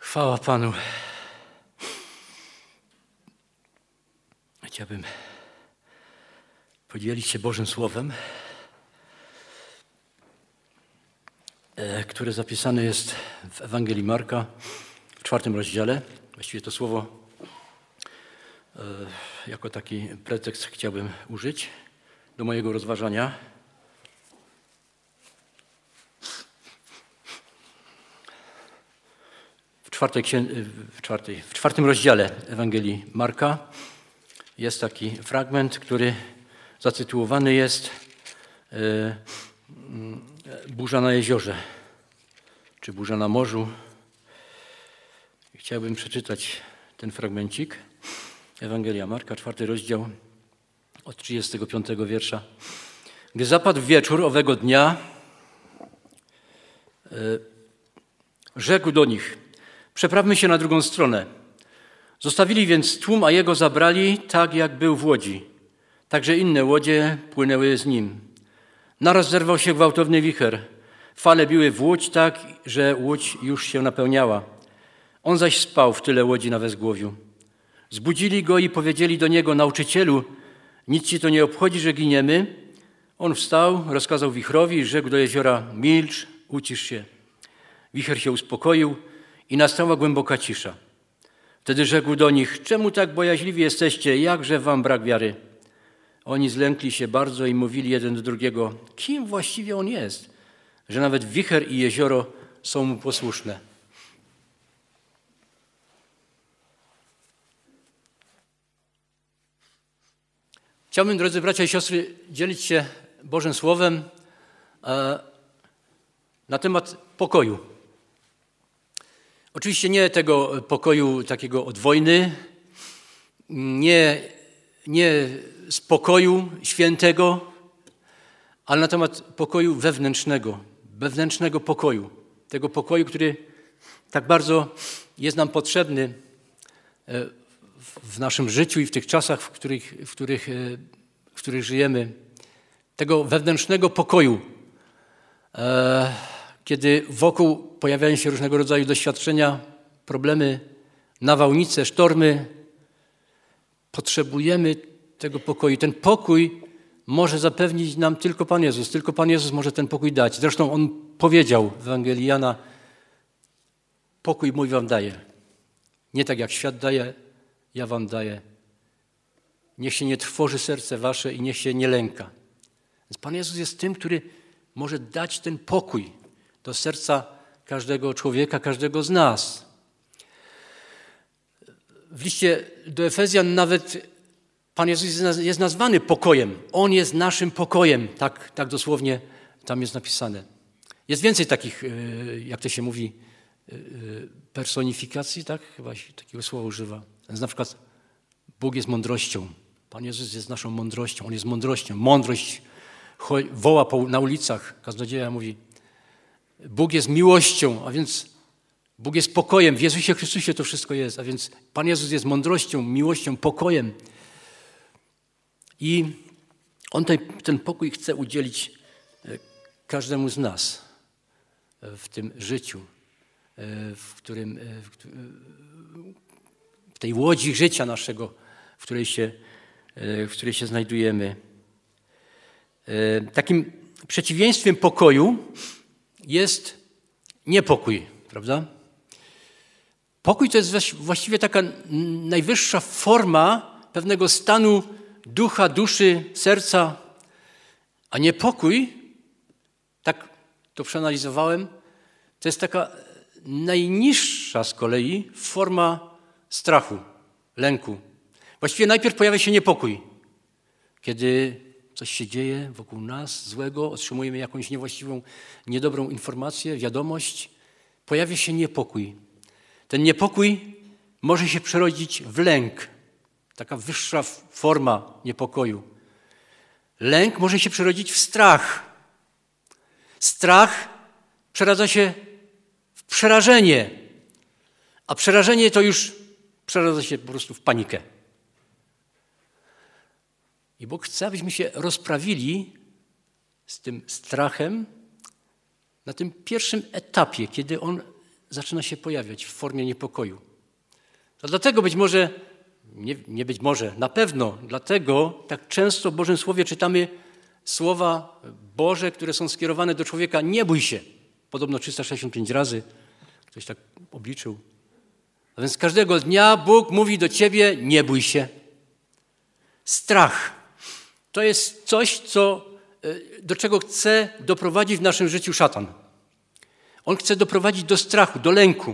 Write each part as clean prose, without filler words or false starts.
Chwała Panu. Chciałbym podzielić się Bożym Słowem, które zapisane jest w Ewangelii Marka w 4 rozdziale. Właściwie to słowo jako taki pretekst chciałbym użyć do mojego rozważania. W 4 rozdziale Ewangelii Marka jest taki fragment, który zatytułowany jest Burza na jeziorze, czy Burza na morzu. Chciałbym przeczytać ten fragmencik. Ewangelia Marka, 4 rozdział, od 35 wiersza. Gdy zapadł wieczór owego dnia, rzekł do nich: przeprawmy się na drugą stronę. Zostawili więc tłum, a jego zabrali tak, jak był w łodzi. Także inne łodzie płynęły z nim. Naraz zerwał się gwałtowny wicher. Fale biły w łódź tak, że łódź już się napełniała. On zaś spał w tyle łodzi na wezgłowiu. Zbudzili go i powiedzieli do niego: nauczycielu, nic ci to nie obchodzi, że giniemy? On wstał, rozkazał wichrowi i rzekł do jeziora: milcz, ucisz się. Wicher się uspokoił i nastała głęboka cisza. Wtedy rzekł do nich: czemu tak bojaźliwi jesteście, jakże wam brak wiary? Oni zlękli się bardzo i mówili jeden do drugiego: kim właściwie on jest, że nawet wicher i jezioro są mu posłuszne? Chciałbym, drodzy bracia i siostry, dzielić się Bożym Słowem na temat pokoju. Oczywiście nie tego pokoju takiego od wojny, nie spokoju świętego, ale na temat pokoju wewnętrznego pokoju. Tego pokoju, który tak bardzo jest nam potrzebny w naszym życiu i w tych czasach, w których żyjemy. Tego wewnętrznego pokoju. Kiedy wokół pojawiają się różnego rodzaju doświadczenia, problemy, nawałnice, sztormy, potrzebujemy tego pokoju. Ten pokój może zapewnić nam tylko Pan Jezus. Tylko Pan Jezus może ten pokój dać. Zresztą On powiedział w Ewangelii Jana: pokój mój wam daję. Nie tak jak świat daje, ja wam daję. Niech się nie trwoży serce wasze i niech się nie lęka. Więc Pan Jezus jest tym, który może dać ten pokój do serca każdego człowieka, każdego z nas. W liście do Efezjan nawet Pan Jezus jest nazwany pokojem. On jest naszym pokojem. Tak dosłownie tam jest napisane. Jest więcej takich, jak to się mówi, personifikacji, tak? Chyba się takiego słowa używa. Więc na przykład Bóg jest mądrością. Pan Jezus jest naszą mądrością. On jest mądrością. Mądrość woła na ulicach. Kaznodzieja mówi: Bóg jest miłością, a więc Bóg jest pokojem. W Jezusie Chrystusie to wszystko jest. A więc Pan Jezus jest mądrością, miłością, pokojem. I On ten pokój chce udzielić każdemu z nas w tym życiu, w tej łodzi życia naszego, w której się znajdujemy. Takim przeciwieństwem pokoju jest niepokój, prawda? Pokój to jest właściwie taka najwyższa forma pewnego stanu ducha, duszy, serca, a niepokój, tak to przeanalizowałem, to jest taka najniższa z kolei forma strachu, lęku. Właściwie najpierw pojawia się niepokój. Kiedy coś się dzieje wokół nas złego, otrzymujemy jakąś niewłaściwą, niedobrą informację, wiadomość, pojawia się niepokój. Ten niepokój może się przerodzić w lęk. Taka wyższa forma niepokoju. Lęk może się przerodzić w strach. Strach przeradza się w przerażenie, a przerażenie to już przeradza się po prostu w panikę. I Bóg chce, abyśmy się rozprawili z tym strachem na tym pierwszym etapie, kiedy On zaczyna się pojawiać w formie niepokoju. To dlatego być może, nie być może, na pewno dlatego tak często w Bożym Słowie czytamy słowa Boże, które są skierowane do człowieka. Nie bój się. Podobno 365 razy. Ktoś tak obliczył. A więc każdego dnia Bóg mówi do ciebie, nie bój się. Strach to jest coś, do czego chce doprowadzić w naszym życiu szatan. On chce doprowadzić do strachu, do lęku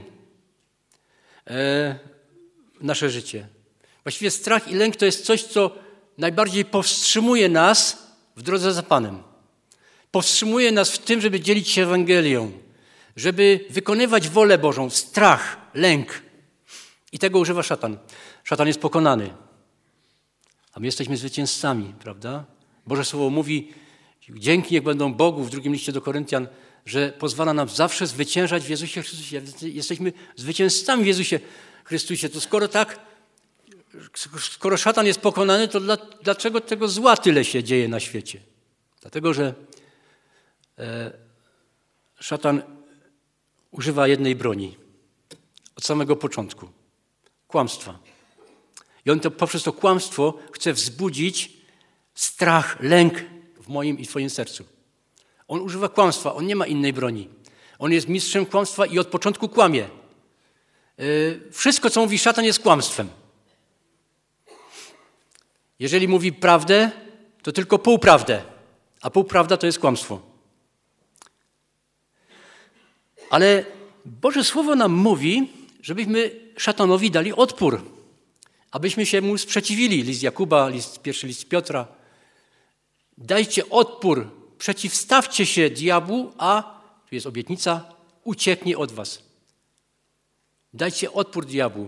nasze życie. Właściwie strach i lęk to jest coś, co najbardziej powstrzymuje nas w drodze za Panem. Powstrzymuje nas w tym, żeby dzielić się Ewangelią, żeby wykonywać wolę Bożą. Strach, lęk. I tego używa szatan. Szatan jest pokonany. A my jesteśmy zwycięzcami, prawda? Boże Słowo mówi, dzięki niech będą Bogu w drugim liście do Koryntian, że pozwala nam zawsze zwyciężać w Jezusie Chrystusie. Jesteśmy zwycięzcami w Jezusie Chrystusie. To skoro szatan jest pokonany, to dlaczego tego zła tyle się dzieje na świecie? Dlatego, że szatan używa jednej broni od samego początku. Kłamstwa. I on poprzez to kłamstwo chce wzbudzić strach, lęk w moim i twoim sercu. On używa kłamstwa, on nie ma innej broni. On jest mistrzem kłamstwa i od początku kłamie. Wszystko, co mówi szatan, jest kłamstwem. Jeżeli mówi prawdę, to tylko półprawdę, a półprawda to jest kłamstwo. Ale Boże Słowo nam mówi, żebyśmy szatanowi dali odpór, abyśmy się mu sprzeciwili. List Jakuba, pierwszy list Piotra. Dajcie odpór, przeciwstawcie się diabłu, a, tu jest obietnica, ucieknie od was. Dajcie odpór diabłu.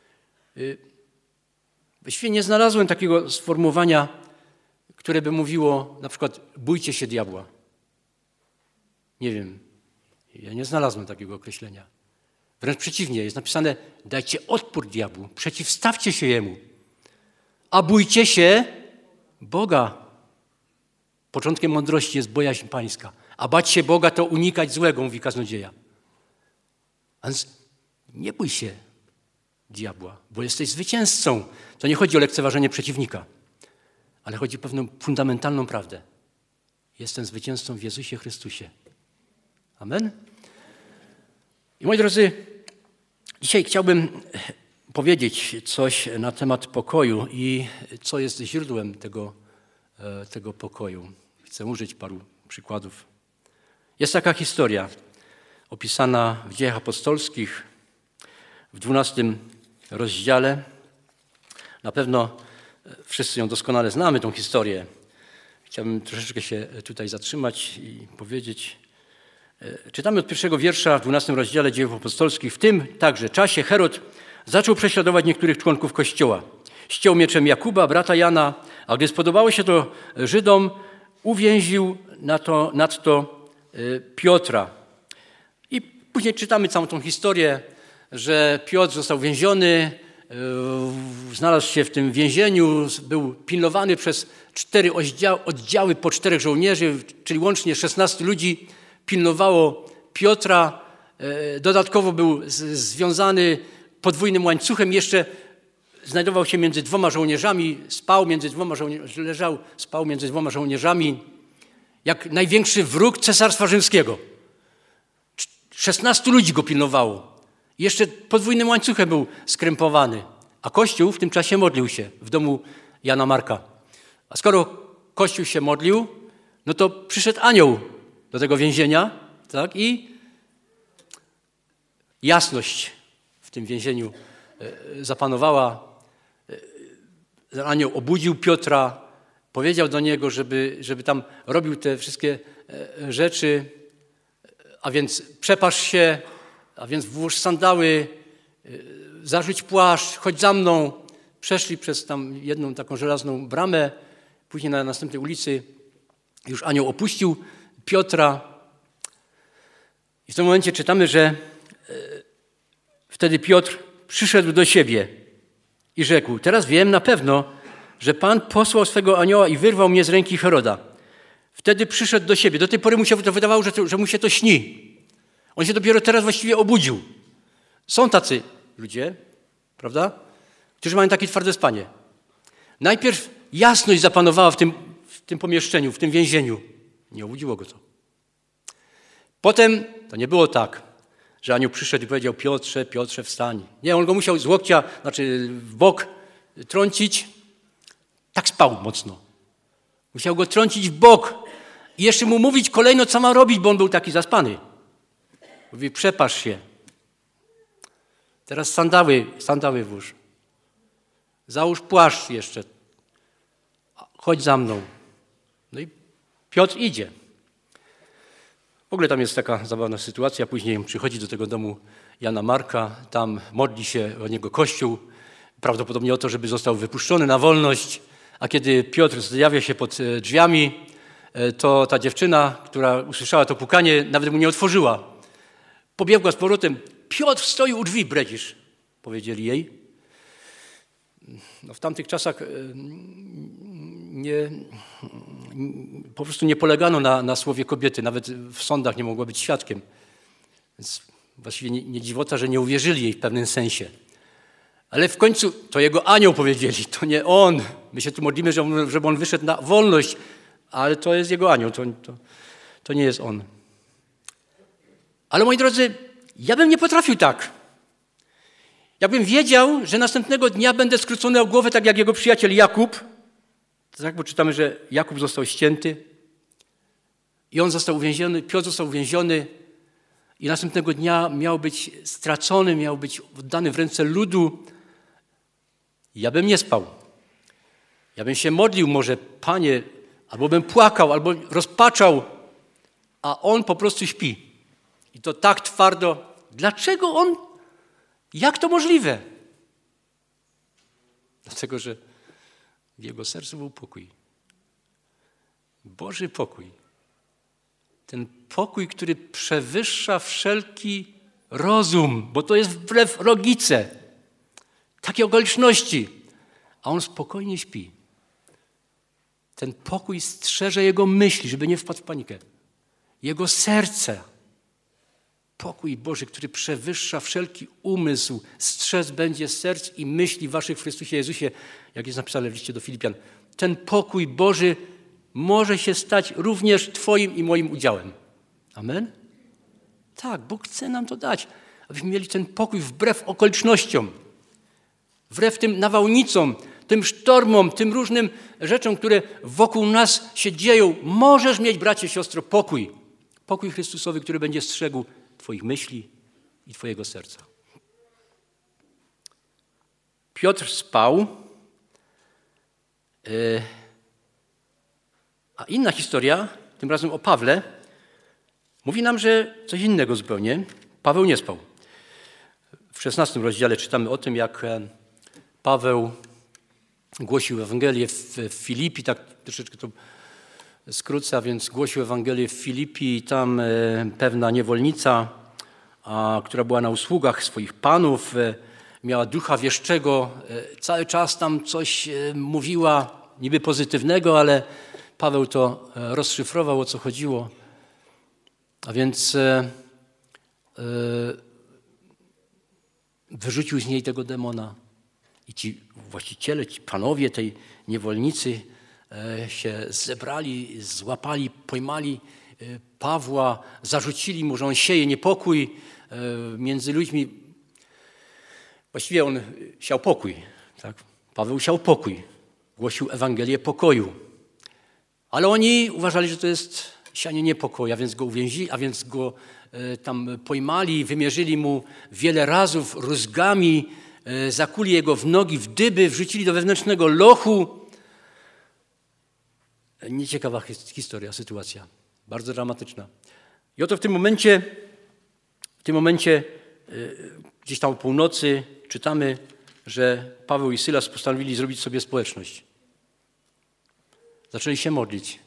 Właściwie nie znalazłem takiego sformułowania, które by mówiło na przykład bójcie się diabła. Nie wiem, ja nie znalazłem takiego określenia. Wręcz przeciwnie, jest napisane dajcie odpór diabłu, przeciwstawcie się jemu, a bójcie się Boga. Początkiem mądrości jest bojaźń pańska, a bać się Boga to unikać złego, mówi kaznodzieja. A więc nie bój się diabła, bo jesteś zwycięzcą. To nie chodzi o lekceważenie przeciwnika, ale chodzi o pewną fundamentalną prawdę. Jestem zwycięzcą w Jezusie Chrystusie. Amen? I moi drodzy, dzisiaj chciałbym powiedzieć coś na temat pokoju i co jest źródłem tego pokoju. Chcę użyć paru przykładów. Jest taka historia opisana w Dziejach Apostolskich w 12 rozdziale. Na pewno wszyscy ją doskonale znamy, tą historię. Chciałbym troszeczkę się tutaj zatrzymać i powiedzieć. Czytamy od pierwszego wiersza w 12 rozdziale Dziejów Apostolskich. W tym także czasie Herod zaczął prześladować niektórych członków Kościoła. Ściął mieczem Jakuba, brata Jana, a gdy spodobało się to Żydom, uwięził nadto Piotra. I później czytamy całą tą historię, że Piotr został więziony, znalazł się w tym więzieniu, był pilnowany przez 4 oddziały po 4 żołnierzy, czyli łącznie 16 ludzi pilnowało Piotra. Dodatkowo był związany podwójnym łańcuchem, jeszcze znajdował się między 2 żołnierzami, spał między 2 żołnierzami, jak największy wróg Cesarstwa Rzymskiego. 16 ludzi go pilnowało. Jeszcze podwójnym łańcuchem był skrępowany. A Kościół w tym czasie modlił się w domu Jana Marka. A skoro Kościół się modlił, no to przyszedł anioł do tego więzienia, tak? I jasność w tym więzieniu zapanowała. Anioł obudził Piotra, powiedział do niego, żeby tam robił te wszystkie rzeczy, a więc przepasz się, a więc włóż sandały, zarzuć płaszcz, chodź za mną. Przeszli przez tam jedną taką żelazną bramę, później na następnej ulicy już anioł opuścił Piotra. I w tym momencie czytamy, że wtedy Piotr przyszedł do siebie i rzekł: teraz wiem na pewno, że Pan posłał swego anioła i wyrwał mnie z ręki Heroda. Wtedy przyszedł do siebie. Do tej pory mu się to wydawało, że mu się to śni. On się dopiero teraz właściwie obudził. Są tacy ludzie, prawda, którzy mają takie twarde spanie. Najpierw jasność zapanowała w tym pomieszczeniu, w tym więzieniu. Nie obudziło go to. Potem to nie było tak, że anioł przyszedł i powiedział: Piotrze, Piotrze, wstań. Nie, on go musiał z łokcia, w bok trącić. Tak spał mocno. Musiał go trącić w bok i jeszcze mu mówić kolejno, co ma robić, bo on był taki zaspany. Mówi: przepasz się. Teraz sandały włóż. Załóż płaszcz jeszcze. Chodź za mną. No i Piotr idzie. W ogóle tam jest taka zabawna sytuacja. Później przychodzi do tego domu Jana Marka. Tam modli się o niego Kościół. Prawdopodobnie o to, żeby został wypuszczony na wolność. A kiedy Piotr zjawia się pod drzwiami, to ta dziewczyna, która usłyszała to pukanie, nawet mu nie otworzyła. Pobiegła z powrotem. Piotr stoi u drzwi, bredzisz, powiedzieli jej. No, w tamtych czasach po prostu nie polegano na słowie kobiety. Nawet w sądach nie mogła być świadkiem. Więc właściwie nie dziwota, że nie uwierzyli jej w pewnym sensie. Ale w końcu to jego anioł powiedzieli, to nie on. My się tu modlimy, żeby on wyszedł na wolność, ale to jest jego anioł, to nie jest on. Ale moi drodzy, ja bym nie potrafił tak. Jakbym wiedział, że następnego dnia będę skrócony o głowę, tak jak jego przyjaciel Jakub, tak, bo czytamy, że Jakub został ścięty i on został uwięziony, Piotr został uwięziony i następnego dnia miał być stracony, miał być oddany w ręce ludu. Ja bym nie spał. Ja bym się modlił może: Panie, albo bym płakał, albo rozpaczał, a on po prostu śpi. I to tak twardo. Dlaczego on? Jak to możliwe? Dlatego, że w jego sercu był pokój. Boży pokój. Ten pokój, który przewyższa wszelki rozum, bo to jest wbrew logice. Takie okoliczności. A on spokojnie śpi. Ten pokój strzeże jego myśli, żeby nie wpadł w panikę. Jego serce. Pokój Boży, który przewyższa wszelki umysł, strzec będzie serc i myśli waszych w Chrystusie Jezusie, jak jest napisane w liście do Filipian. Ten pokój Boży może się stać również twoim i moim udziałem. Amen? Tak, Bóg chce nam to dać, abyśmy mieli ten pokój wbrew okolicznościom, wbrew tym nawałnicom, tym sztormom, tym różnym rzeczom, które wokół nas się dzieją. Możesz mieć, bracie, siostro, pokój. Pokój Chrystusowy, który będzie strzegł twoich myśli i twojego serca. Piotr spał, a inna historia, tym razem o Pawle, mówi nam, że coś innego zupełnie. Paweł nie spał. W 16 rozdziale czytamy o tym, jak Paweł głosił Ewangelię w Filipi, tak troszeczkę to skrócę, a więc głosił Ewangelię w Filipi i tam pewna niewolnica, która była na usługach swoich panów, miała ducha wieszczego, cały czas tam coś mówiła, niby pozytywnego, ale Paweł to rozszyfrował, o co chodziło. A więc wyrzucił z niej tego demona. I ci właściciele, ci panowie tej niewolnicy się zebrali, złapali, pojmali Pawła, zarzucili mu, że on sieje niepokój między ludźmi. Właściwie on siał pokój. Tak? Paweł siał pokój. Głosił Ewangelię pokoju. Ale oni uważali, że to jest sianie niepokoju, a więc go tam pojmali, wymierzyli mu wiele razów rózgami, zakuli jego w nogi, w dyby, wrzucili do wewnętrznego lochu. Nieciekawa historia, sytuacja. Bardzo dramatyczna. I oto w tym momencie gdzieś tam o północy czytamy, że Paweł i Sylas postanowili zrobić sobie społeczność. Zaczęli się modlić,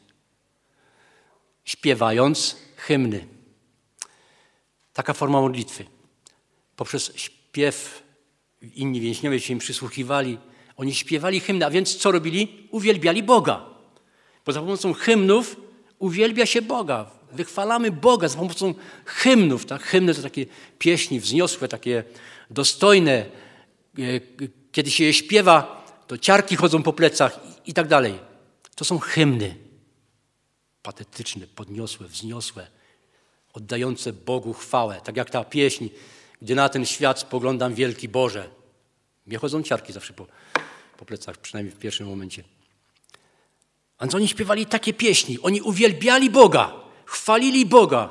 śpiewając hymny. Taka forma modlitwy. Poprzez śpiew inni więźniowie się im przysłuchiwali. Oni śpiewali hymny, a więc co robili? Uwielbiali Boga. Bo za pomocą hymnów uwielbia się Boga. Wychwalamy Boga za pomocą hymnów. Tak? Hymny to takie pieśni wzniosłe, takie dostojne. Kiedy się je śpiewa, to ciarki chodzą po plecach i tak dalej. To są hymny. Patetyczne, podniosłe, wzniosłe, oddające Bogu chwałę. Tak jak ta pieśń, gdy na ten świat spoglądam wielki Boże. Mnie chodzą ciarki zawsze po plecach, przynajmniej w pierwszym momencie. A więc oni śpiewali takie pieśni. Oni uwielbiali Boga, chwalili Boga.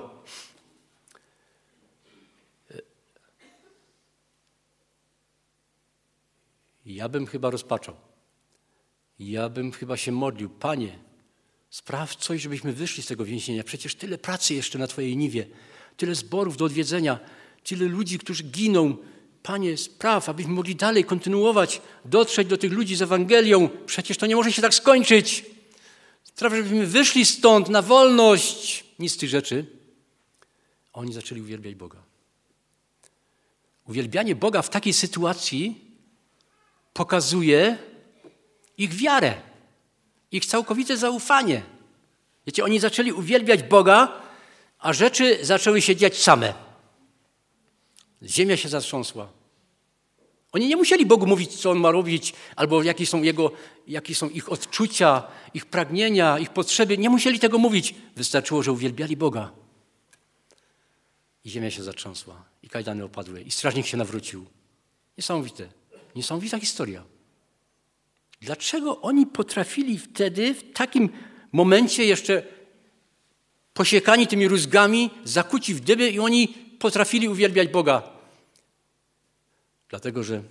Ja bym chyba rozpaczał. Ja bym chyba się modlił. Panie, spraw coś, żebyśmy wyszli z tego więzienia. Przecież tyle pracy jeszcze na Twojej niwie. Tyle zborów do odwiedzenia. Tyle ludzi, którzy giną. Panie, spraw, abyśmy mogli dalej kontynuować, dotrzeć do tych ludzi z Ewangelią. Przecież to nie może się tak skończyć. Spraw, żebyśmy wyszli stąd na wolność. Nic z tych rzeczy. A oni zaczęli uwielbiać Boga. Uwielbianie Boga w takiej sytuacji pokazuje ich wiarę, ich całkowite zaufanie. Wiecie, oni zaczęli uwielbiać Boga, a rzeczy zaczęły się dziać same. Ziemia się zatrząsła. Oni nie musieli Bogu mówić, co On ma robić, albo jakie są ich odczucia, ich pragnienia, ich potrzeby. Nie musieli tego mówić. Wystarczyło, że uwielbiali Boga. I ziemia się zatrząsła, i kajdany opadły, i strażnik się nawrócił. Niesamowite. Niesamowita historia. Dlaczego oni potrafili wtedy, w takim momencie jeszcze posiekani tymi rózgami, zakuci w dyby i oni potrafili uwielbiać Boga? Dlatego, że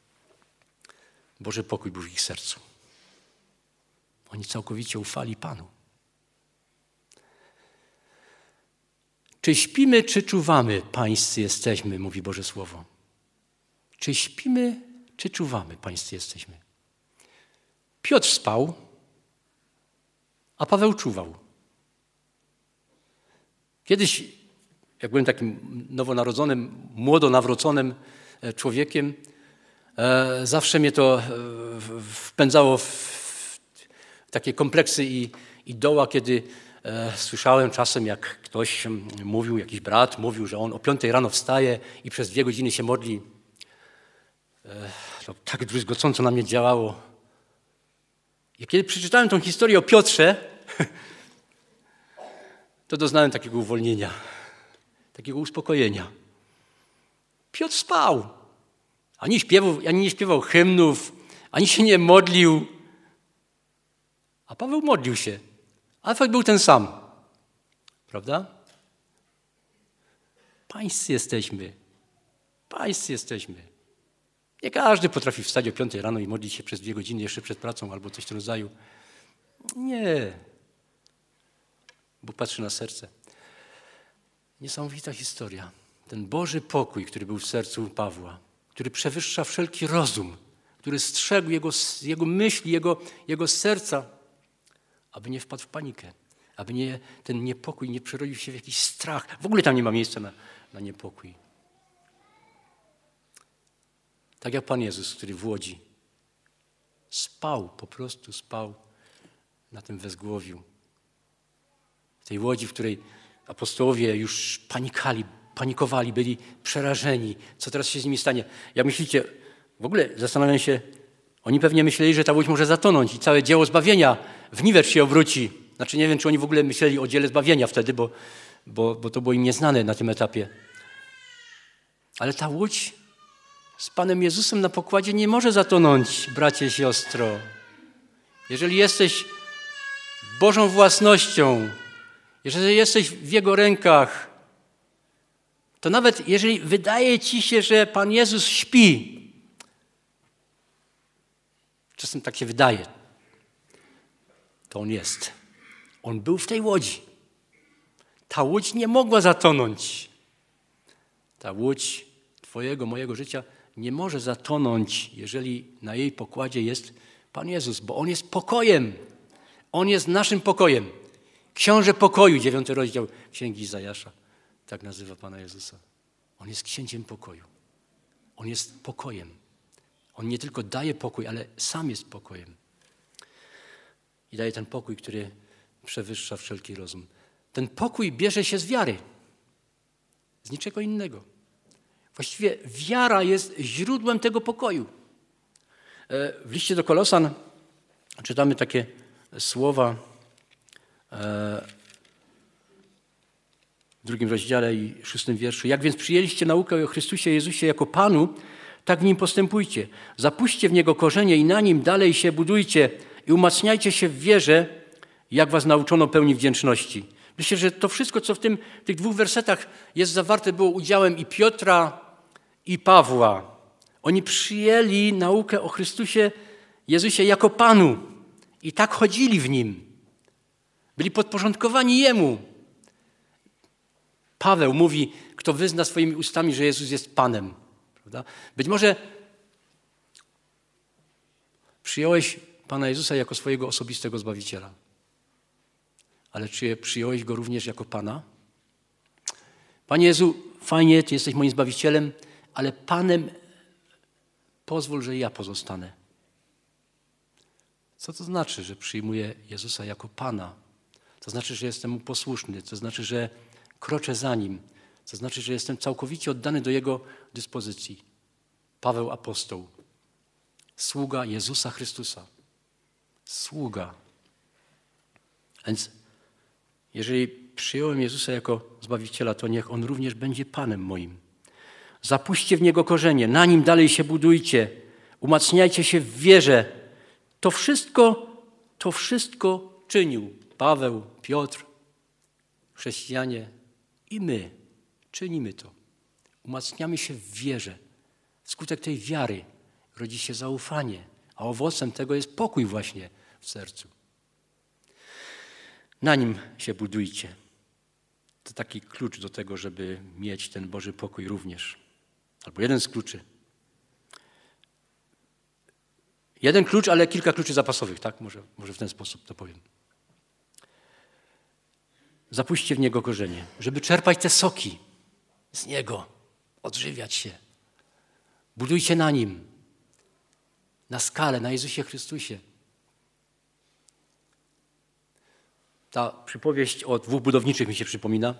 Boży pokój był w ich sercu. Oni całkowicie ufali Panu. Czy śpimy, czy czuwamy, pańscy jesteśmy, mówi Boże Słowo. Czy śpimy, czy czuwamy, pańscy jesteśmy. Piotr spał, a Paweł czuwał. Kiedyś, jak byłem takim nowonarodzonym, młodonawróconym człowiekiem, zawsze mnie to wpędzało w takie kompleksy i doła, kiedy słyszałem czasem, jak ktoś mówił, jakiś brat mówił, że on o 5 rano wstaje i przez 2 godziny się modli. To tak druzgocąco na mnie działało. I kiedy przeczytałem tą historię o Piotrze, to doznałem takiego uwolnienia, takiego uspokojenia. Piotr spał. Ani nie śpiewał hymnów, ani się nie modlił. A Paweł modlił się. A efekt był ten sam. Prawda? Pańscy jesteśmy. Pańscy jesteśmy. Nie każdy potrafi wstać o 5 rano i modlić się przez 2 godziny jeszcze przed pracą albo coś w tym rodzaju. Nie. Bóg patrzy na serce. Niesamowita historia. Ten Boży pokój, który był w sercu Pawła, który przewyższa wszelki rozum, który strzegł jego myśli, jego serca, aby nie wpadł w panikę, aby ten niepokój nie przerodził się w jakiś strach. W ogóle tam nie ma miejsca na niepokój. Tak jak Pan Jezus, który w łodzi spał, po prostu spał na tym wezgłowiu. W tej łodzi, w której apostołowie już panikowali, byli przerażeni. Co teraz się z nimi stanie? Jak myślicie, w ogóle zastanawiam się, oni pewnie myśleli, że ta łódź może zatonąć i całe dzieło zbawienia w niwecz się obróci. Znaczy nie wiem, czy oni w ogóle myśleli o dziele zbawienia wtedy, bo to było im nieznane na tym etapie. Ale ta łódź z Panem Jezusem na pokładzie nie może zatonąć, bracie, siostro. Jeżeli jesteś Bożą własnością, jeżeli jesteś w Jego rękach, to nawet jeżeli wydaje ci się, że Pan Jezus śpi, czasem tak się wydaje, to On jest. On był w tej łodzi. Ta łódź nie mogła zatonąć. Ta łódź twojego, mojego życia nie może zatonąć, jeżeli na jej pokładzie jest Pan Jezus, bo On jest pokojem. On jest naszym pokojem. Książę pokoju, 9 rozdział Księgi Izajasza, tak nazywa Pana Jezusa. On jest księciem pokoju. On jest pokojem. On nie tylko daje pokój, ale sam jest pokojem. I daje ten pokój, który przewyższa wszelki rozum. ten pokój bierze się z wiary. Z niczego innego. Właściwie wiara jest źródłem tego pokoju. W liście do Kolosan czytamy takie słowa w 2 rozdziale i 6 wierszu. Jak więc przyjęliście naukę o Chrystusie Jezusie jako Panu, tak w Nim postępujcie. Zapuśćcie w Niego korzenie i na Nim dalej się budujcie i umacniajcie się w wierze, jak was nauczono pełni wdzięczności. Myślę, że to wszystko, co w tych 2 wersetach jest zawarte, było udziałem i Piotra, i Pawła. Oni przyjęli naukę o Chrystusie Jezusie jako Panu i tak chodzili w Nim. Byli podporządkowani Jemu. Paweł mówi, kto wyzna swoimi ustami, że Jezus jest Panem. Prawda? Być może przyjąłeś Pana Jezusa jako swojego osobistego Zbawiciela. Ale czy przyjąłeś Go również jako Pana? Panie Jezu, fajnie, Ty jesteś moim Zbawicielem, ale Panem pozwól, że ja pozostanę. Co to znaczy, że przyjmuję Jezusa jako Pana? To znaczy, że jestem Mu posłuszny. To znaczy, że kroczę za Nim. To znaczy, że jestem całkowicie oddany do Jego dyspozycji. Paweł apostoł. Sługa Jezusa Chrystusa. Sługa. Więc jeżeli przyjąłem Jezusa jako Zbawiciela, to niech On również będzie Panem moim. Zapuśćcie w Niego korzenie, na Nim dalej się budujcie, umacniajcie się w wierze. To wszystko czynił Paweł, Piotr, chrześcijanie i my. Czynimy to. Umacniamy się w wierze. Wskutek tej wiary rodzi się zaufanie, a owocem tego jest pokój właśnie w sercu. Na Nim się budujcie. To taki klucz do tego, żeby mieć ten Boży pokój również. Albo jeden z kluczy. Jeden klucz, ale kilka kluczy zapasowych, tak? Może w ten sposób to powiem. Zapuśćcie w Niego korzenie, żeby czerpać te soki z Niego, odżywiać się. Budujcie na Nim, na skale, na Jezusie Chrystusie. Ta przypowieść o 2 budowniczych mi się przypomina.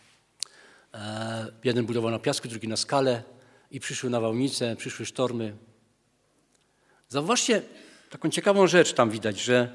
Jeden budował na piasku, drugi na skale i przyszły nawałnice, przyszły sztormy. Zauważcie, taką ciekawą rzecz tam widać, że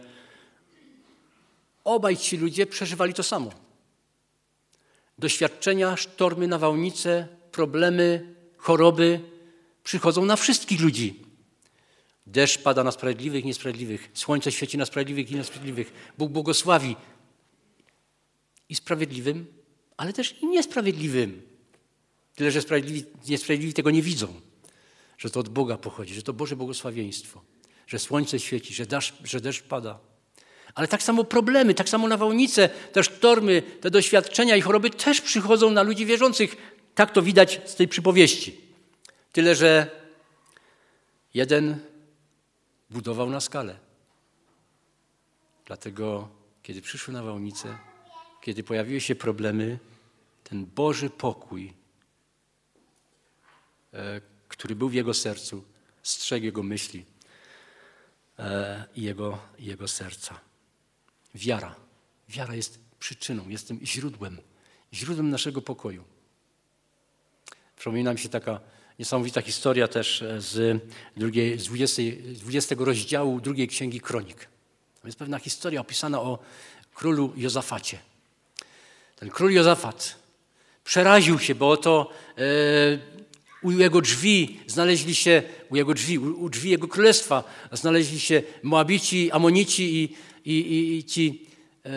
obaj ci ludzie przeżywali to samo. Doświadczenia, sztormy, nawałnice, problemy, choroby przychodzą na wszystkich ludzi. Deszcz pada na sprawiedliwych i niesprawiedliwych. Słońce świeci na sprawiedliwych i niesprawiedliwych. Bóg błogosławi i sprawiedliwym, ale też i niesprawiedliwym. Tyle, że niesprawiedliwi tego nie widzą. Że to od Boga pochodzi, że to Boże błogosławieństwo. Że słońce świeci, że deszcz pada. Ale tak samo problemy, tak samo nawałnice, te sztormy, te doświadczenia i choroby też przychodzą na ludzi wierzących. Tak to widać z tej przypowieści. Tyle, że jeden budował na skale. Dlatego, kiedy przyszły nawałnice, kiedy pojawiły się problemy, ten Boży pokój, który był w jego sercu, strzegł jego myśli i jego serca. Wiara. Wiara jest przyczyną, jest tym źródłem naszego pokoju. Przypomina mi się taka niesamowita historia też z 20 rozdziału 2 Księgi Kronik. Tam jest pewna historia opisana o królu Jozafacie. Ten król Jozafat przeraził się, bo oto u jego drzwi znaleźli się, u drzwi jego królestwa znaleźli się Moabici, Amonici i ci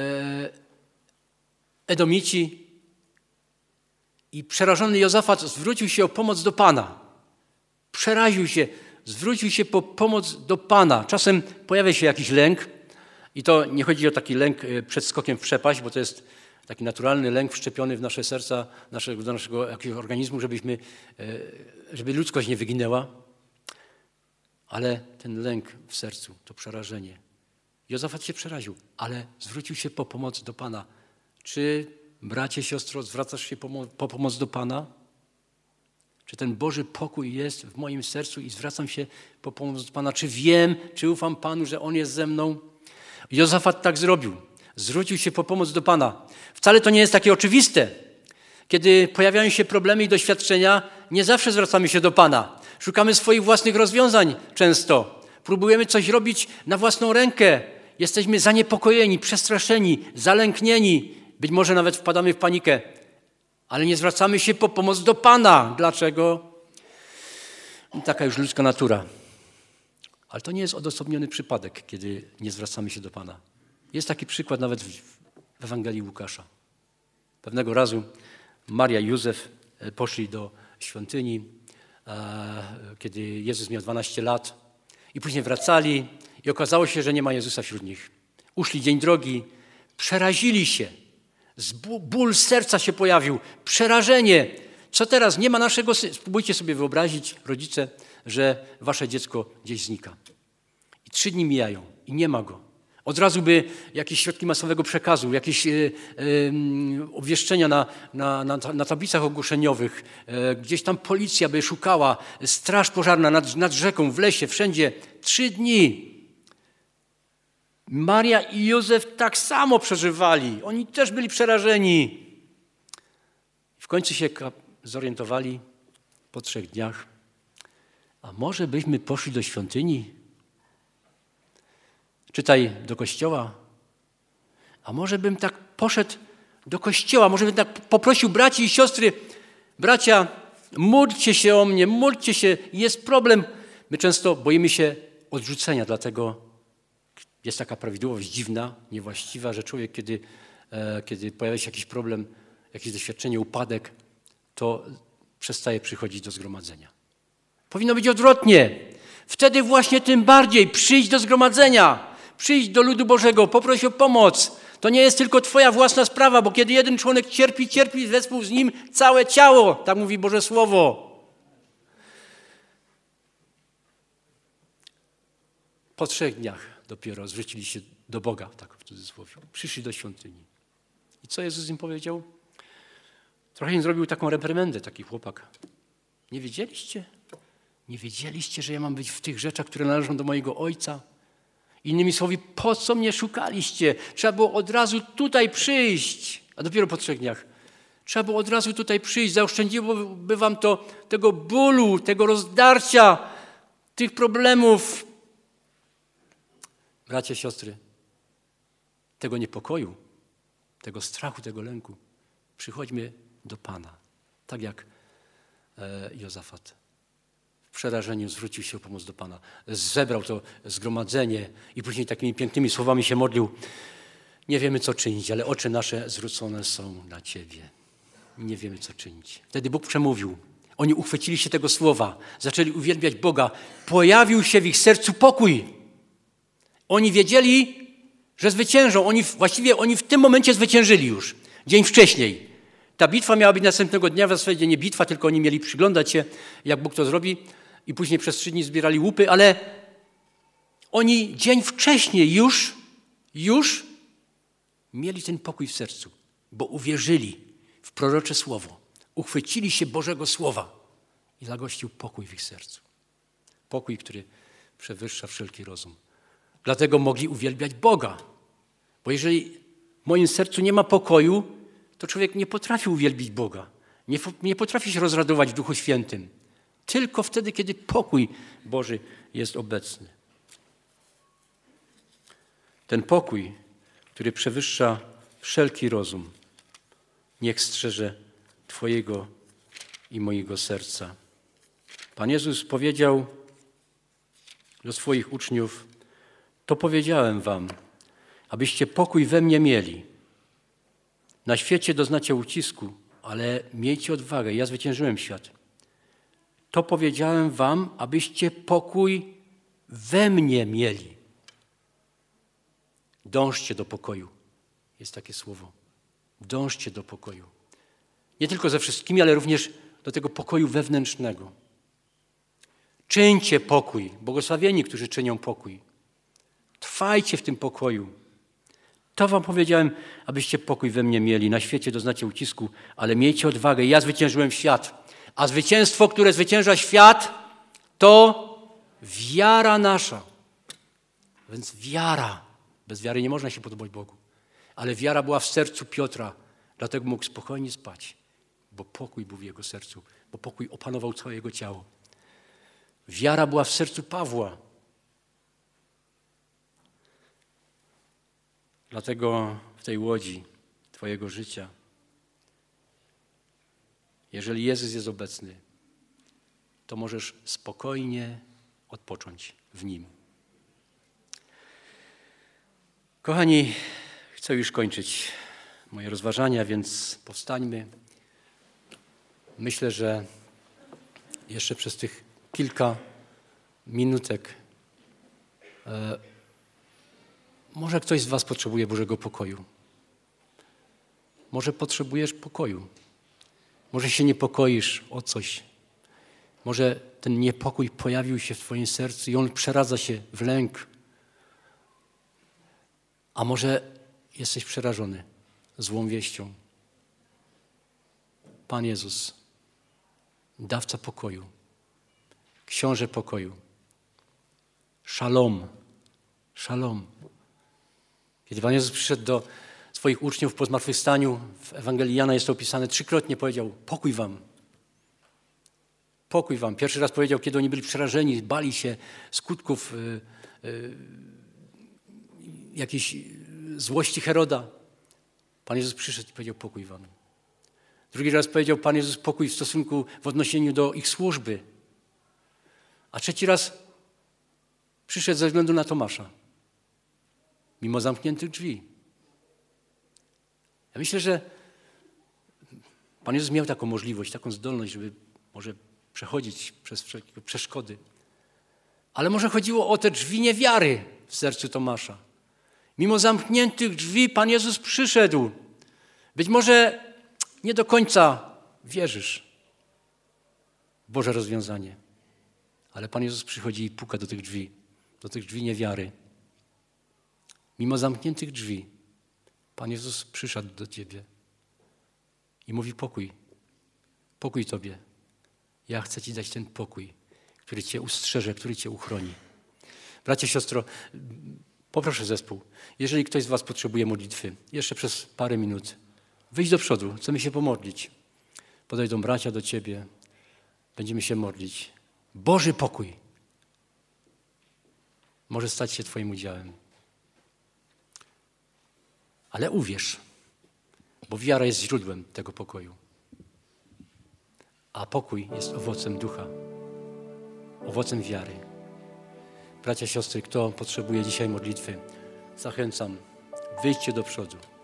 Edomici. I przerażony Jozafat zwrócił się o pomoc do Pana. Przeraził się, zwrócił się po pomoc do Pana. Czasem pojawia się jakiś lęk i to nie chodzi o taki lęk przed skokiem w przepaść, bo to jest taki naturalny lęk wszczepiony w nasze serca, do naszego jakiegoś organizmu, żeby ludzkość nie wyginęła. Ale ten lęk w sercu, to przerażenie. Jozafat się przeraził, ale zwrócił się po pomoc do Pana. Czy, bracie, siostro, zwracasz się po pomoc do Pana? Czy ten Boży pokój jest w moim sercu i zwracam się po pomoc do Pana? Czy wiem, czy ufam Panu, że On jest ze mną? Jozafat tak zrobił. Zwrócił się po pomoc do Pana. Wcale to nie jest takie oczywiste. Kiedy pojawiają się problemy i doświadczenia, nie zawsze zwracamy się do Pana. Szukamy swoich własnych rozwiązań często. Próbujemy coś robić na własną rękę. Jesteśmy zaniepokojeni, przestraszeni, zalęknieni. Być może nawet wpadamy w panikę. Ale nie zwracamy się po pomoc do Pana. Dlaczego? Taka już ludzka natura. Ale to nie jest odosobniony przypadek, kiedy nie zwracamy się do Pana. Jest taki przykład nawet w Ewangelii Łukasza. Pewnego razu Maria i Józef poszli do świątyni, kiedy Jezus miał 12 lat i później wracali i okazało się, że nie ma Jezusa wśród nich. Uszli dzień drogi, przerazili się, ból serca się pojawił, przerażenie. Co teraz? Nie ma naszego syna. Spróbujcie sobie wyobrazić, rodzice, że wasze dziecko gdzieś znika. I 3 dni mijają i nie ma go. Od razu by jakieś środki masowego przekazu, jakieś obwieszczenia na tablicach ogłoszeniowych, gdzieś tam policja by szukała, straż pożarna nad rzeką, w lesie, wszędzie. 3 dni. Maria i Józef tak samo przeżywali. Oni też byli przerażeni. W końcu się zorientowali po 3 dniach. A może byśmy poszli do świątyni? Czytaj, do kościoła. A może bym tak poszedł do kościoła, może bym tak poprosił braci i siostry, bracia, módlcie się o mnie, módlcie się, jest problem. My często boimy się odrzucenia, dlatego jest taka prawidłowość dziwna, niewłaściwa, że człowiek, kiedy pojawia się jakiś problem, jakieś doświadczenie, upadek, to przestaje przychodzić do zgromadzenia. Powinno być odwrotnie. Wtedy właśnie tym bardziej przyjdź do zgromadzenia, przyjdź do ludu Bożego, poproś o pomoc. To nie jest tylko twoja własna sprawa, bo kiedy jeden członek cierpi wespół z nim całe ciało, tak mówi Boże Słowo. Po 3 dniach dopiero zwrócili się do Boga, tak w cudzysłowie. Przyszli do świątyni. I co Jezus im powiedział? Trochę im zrobił taką reprymendę, taki chłopak. Nie wiedzieliście? Nie wiedzieliście, że ja mam być w tych rzeczach, które należą do mojego Ojca? Innymi słowy, po co mnie szukaliście? Trzeba było od razu tutaj przyjść. A dopiero po 3 dniach. Trzeba było od razu tutaj przyjść. Zaoszczędziłoby wam to tego bólu, tego rozdarcia, tych problemów. Bracia, siostry, tego niepokoju, tego strachu, tego lęku. Przychodźmy do Pana. Tak jak Jozafat. W przerażeniu zwrócił się o pomoc do Pana. Zebrał to zgromadzenie i później takimi pięknymi słowami się modlił. Nie wiemy, co czynić, ale oczy nasze zwrócone są na Ciebie. Nie wiemy, co czynić. Wtedy Bóg przemówił. Oni uchwycili się tego słowa. Zaczęli uwielbiać Boga. Pojawił się w ich sercu pokój. Oni wiedzieli, że zwyciężą. Oni w tym momencie zwyciężyli już. Dzień wcześniej. Ta bitwa miała być następnego dnia, w zasadzie nie bitwa, tylko oni mieli przyglądać się, jak Bóg to zrobi i później przez 3 dni zbierali łupy, ale oni dzień wcześniej już mieli ten pokój w sercu, bo uwierzyli w prorocze słowo, uchwycili się Bożego Słowa i zagościł pokój w ich sercu. Pokój, który przewyższa wszelki rozum. Dlatego mogli uwielbiać Boga, bo jeżeli w moim sercu nie ma pokoju, to człowiek nie potrafi uwielbić Boga. Nie potrafi się rozradować w Duchu Świętym. Tylko wtedy, kiedy pokój Boży jest obecny. Ten pokój, który przewyższa wszelki rozum, niech strzeże Twojego i mojego serca. Pan Jezus powiedział do swoich uczniów, to powiedziałem wam, abyście pokój we mnie mieli. Na świecie doznacie ucisku, ale miejcie odwagę, ja zwyciężyłem świat. To powiedziałem wam, abyście pokój we mnie mieli. Dążcie do pokoju. Jest takie słowo. Dążcie do pokoju. Nie tylko ze wszystkimi, ale również do tego pokoju wewnętrznego. Czyńcie pokój. Błogosławieni, którzy czynią pokój. Trwajcie w tym pokoju. To wam powiedziałem, abyście pokój we mnie mieli. Na świecie doznacie ucisku, ale miejcie odwagę. Ja zwyciężyłem świat. A zwycięstwo, które zwycięża świat, to wiara nasza. Więc wiara. Bez wiary nie można się podobać Bogu. ale wiara była w sercu Piotra, dlatego mógł spokojnie spać, bo pokój był w jego sercu, bo pokój opanował całe jego ciało. Wiara była w sercu Pawła. Dlatego w tej łodzi twojego życia, jeżeli Jezus jest obecny, to możesz spokojnie odpocząć w Nim. Kochani, chcę już kończyć moje rozważania, więc powstańmy. Myślę, że jeszcze przez tych kilka minutek może ktoś z was potrzebuje Bożego pokoju. Może potrzebujesz pokoju. Może się niepokoisz o coś. Może ten niepokój pojawił się w twoim sercu i on przeradza się w lęk. A może jesteś przerażony złą wieścią. Pan Jezus, dawca pokoju, książę pokoju. Szalom, szalom. Kiedy Pan Jezus przyszedł do swoich uczniów po zmartwychwstaniu, w Ewangelii Jana jest to opisane, 3-krotnie powiedział: pokój wam. Pokój wam. Pierwszy raz powiedział, kiedy oni byli przerażeni, bali się skutków jakiejś złości Heroda. Pan Jezus przyszedł i powiedział: pokój wam. Drugi raz powiedział Pan Jezus pokój w odniesieniu do ich służby. A trzeci raz przyszedł ze względu na Tomasza. Mimo zamkniętych drzwi. Ja myślę, że Pan Jezus miał taką możliwość, taką zdolność, żeby może przechodzić przez wszelkie przeszkody. Ale może chodziło o te drzwi niewiary w sercu Tomasza. Mimo zamkniętych drzwi Pan Jezus przyszedł. Być może nie do końca wierzysz w Boże rozwiązanie. Ale Pan Jezus przychodzi i puka do tych drzwi niewiary. Mimo zamkniętych drzwi Pan Jezus przyszedł do ciebie i mówi: pokój, pokój tobie. Ja chcę ci dać ten pokój, który cię ustrzeże, który cię uchroni. Bracie, siostro, poproszę zespół, jeżeli ktoś z was potrzebuje modlitwy, jeszcze przez parę minut, wyjdź do przodu, chcemy się pomodlić. Podejdą bracia do ciebie, będziemy się modlić. Boży pokój może stać się twoim udziałem. Ale uwierz, bo wiara jest źródłem tego pokoju. A pokój jest owocem ducha, owocem wiary. Bracia, siostry, kto potrzebuje dzisiaj modlitwy, zachęcam, wyjdźcie do przodu.